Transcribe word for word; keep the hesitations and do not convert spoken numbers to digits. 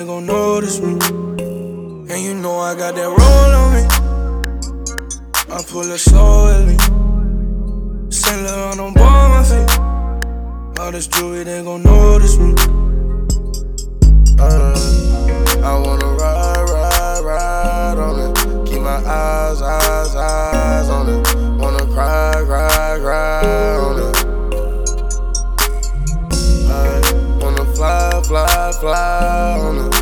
They gon' notice me. And you know I got that roll on me. I pull it slow with me. Saint Laurent on bar my feet. All this jewelry, they gon' notice me. uh,